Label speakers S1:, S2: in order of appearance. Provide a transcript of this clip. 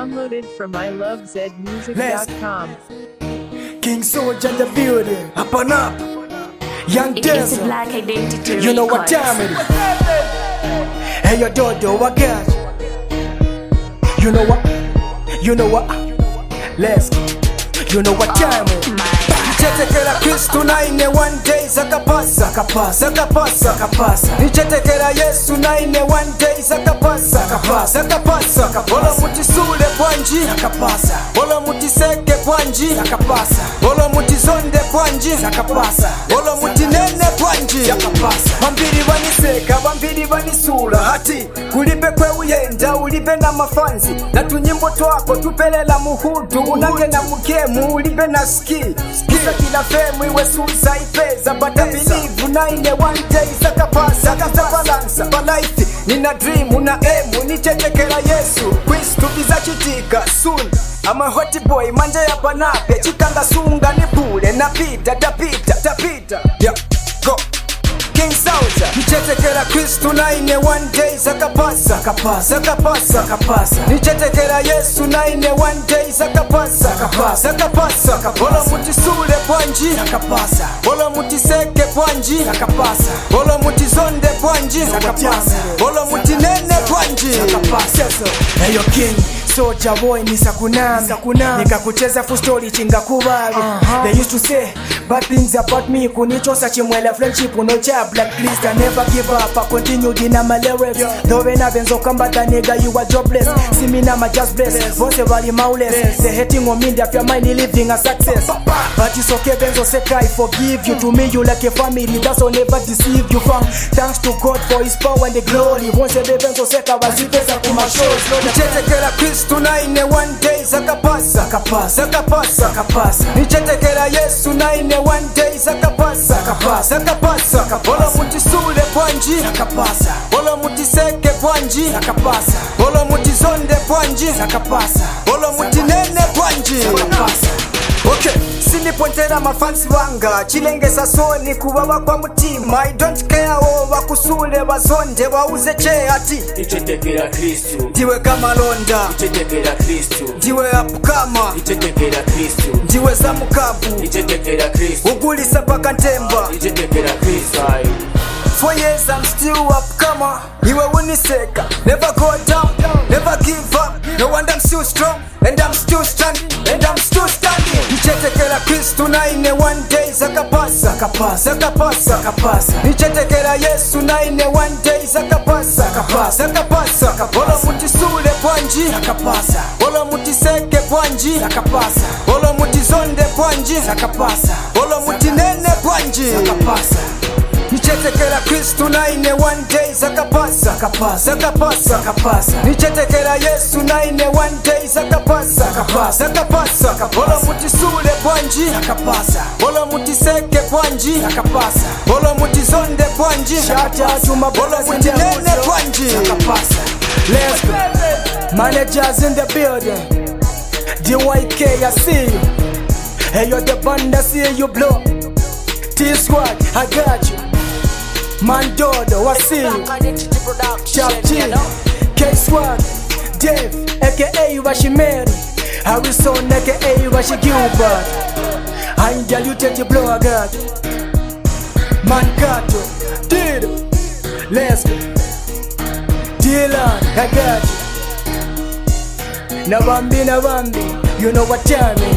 S1: Downloaded from ilovezmusic.com.
S2: King Soldier in the building. Up and up. Young
S3: It is a
S2: Denzel.
S3: Black Identity
S2: You know what
S3: Records.
S2: time it is. Hey, yo, Dodo, I got you. You know what? You know what? Let's go. You know what time it is. Nichetekera Kristu na ine one day zakapasa kapasa kapasa kapasa. Nichetekera Yesu na ine one day zakapasa kapasa kapasa kapasa. Ola mutisule kwanji zakapasa. Ola mutiseke kwanji zakapasa. Ola mutizonde kwanji zakapasa. Ola mutinene kwanji zakapasa. Bambiri baniseka bambiri banisula hati kulipe kwe uyenda ulipe na mafanzi na tunyimbo twako tupelela muhudu unange na mugemu ulipe na ski kila femu iwe suza ipeza but I believe na ine one day zakapasa kazabalansa balaifi nina dream una emu nichetekera Yesu Kristu bizachitika soon I'm a hot boy manje ya panape chikanga sunga nipule napita tapita yeah go King Soldier nichetekera Kristu na ine one day zakapasa kapasa kapasa kapasa nichetekera Yesu na ine one day zakapasa kapasa kapasa kapasa mutisule kwanji zakapasa ola mutiseke kwanji zakapasa ola mutizonde kwanji zakapasa ola mutinene kwanji zakapasa Hey King Soldier boy nisakunami nikakucheza full story chinga kubabi They used to say bad things about me kunichosa chimwele friendship no job like please I never give up I continued in my lyrics though when I benzo kambata nigga you are jobless see me now I just blessed Vose vali mauless they hating on me they feel mine living a success but it's okay benzo say I forgive you to me you like a family that's all never deceive you from thanks to God for his power and the glory once the benzo say kawazipesa kuma shows nichetekera Kristu na ine one day zakapasa kapasa kapasa kapasa nichetekera Yesu na ine one day zakapasa kapasa kapasa kapasa mutisule kwanji zakapasa ola mutiseke kwanji zakapasa ola mutizonde kwanji zakapasa ola mutinene kwanji zakapasa Okay, sinipontera mafansi wanga chilengesa soni kuwawa kwa mutima I don't care over kusule bazonde wauze che ati
S4: nichetekera Kristu
S2: ndiwe kama londa
S4: nichetekera Kristu
S2: ndiwe apukama
S4: nichetekera Kristu
S2: ndiwe zamukabu
S4: nichetekera Kristu
S2: ugulisa paka ntemba
S4: nichetekera Kristu
S2: 4 years I'm still up kama iwe uniseka never go down never give up no wonder I'm still strong and I'm still standing nichetekera Kristu na ine one day zakapasa kapasa kapasa kapasa nichetekera Yesu na ine one day zakapasa kapasa kapasa kapasa ola mutisule kwanji zakapasa ola mutiseke kwanji zakapasa ola mutizonde kwanji zakapasa ola mutinene kwanji zakapasa nichetekera Kristu na ine one day zakapasa kapasa kapasa kapasa nichetekera Yesu na ine one day zakapasa kapasa kapasa kapasa ola mutisule kwanji zakapasa ola mutiseke kwanji zakapasa ola mutizonde kwanji zakapasa ola mutinene kwanji zakapasa Let's go Managers in the building DYK I see you Hey you're the band I see you blow T-Squad I got you Mandodo, I see you. Chap G, K-Swag, Dave, aka Washimeri, Harrison, aka Washi Gilbert. I diluted your blow, I got you. Mankato, Dido, let's go. Dylan, I got you. Navambi, you know what time it is.